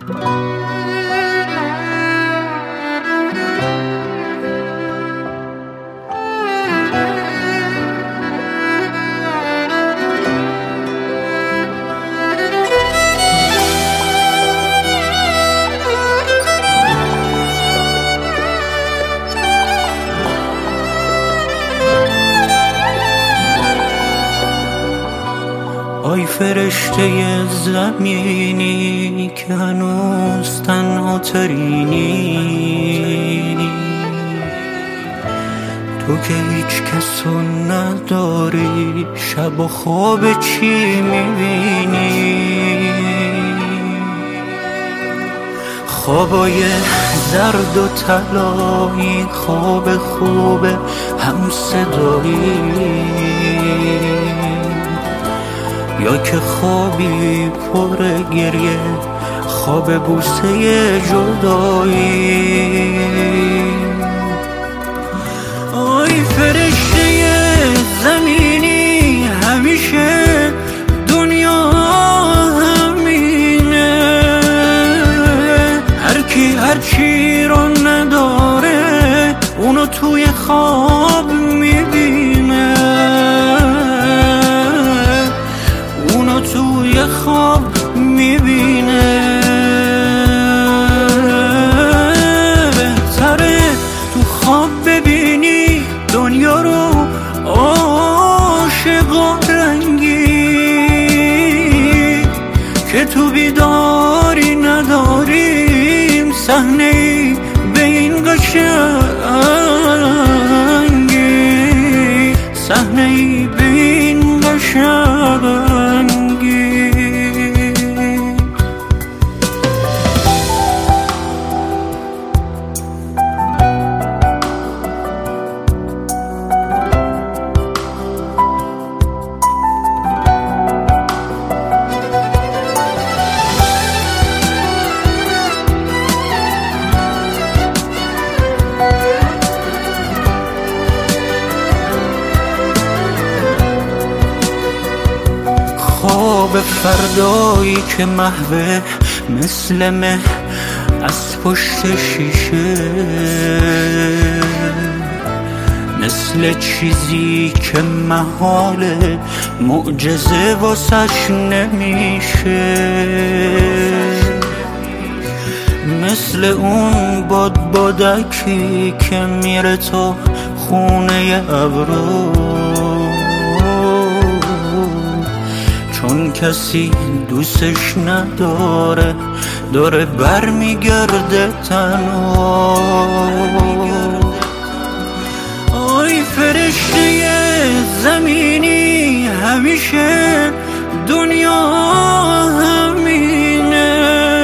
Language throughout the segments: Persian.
آی فرشته زمینی که هنوز تنها ترینی، تو که هیچ کسو نداری، شب و خواب چی میبینی؟ خوابای زرد و طلایی، خواب خوب هم صدایی، یا که خوابی پر گریه، خواب بوسه جدایی. آی فرشته زمینی، همیشه دنیا همینه، هر کی هر چی رو نداره اونو توی خواب میبینه، توی خواب میبینه. بهتره تو خواب ببینی دنیا رو عاشقا رنگی، که تو بیداری نداریم صحنه‌ای به این قشنگی، صحنه‌ای به این قشنگی. خواب فردایی که محوه مثل مه از پشت شیشه، مثل چیزی که محاله معجزه واسش نمیشه، مثل اون بادکی که میره تا خونه ابرو، چون کسی دوستش نداره داره بر میگرده تنها. آی فرشته زمینی، همیشه دنیا همینه،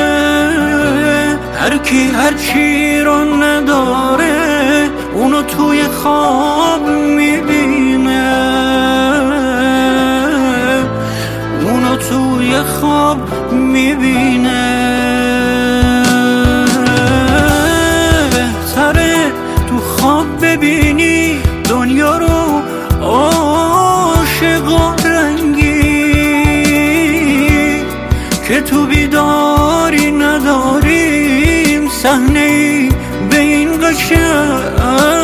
هر کی هر چی رو نداره اونو توی خواب میبینه، توی خواب میبینه. بهتره تو خواب ببینی دنیا رو عاشقا رنگی، که تو بیداری نداریم صحنه‌ای به این قشنگی.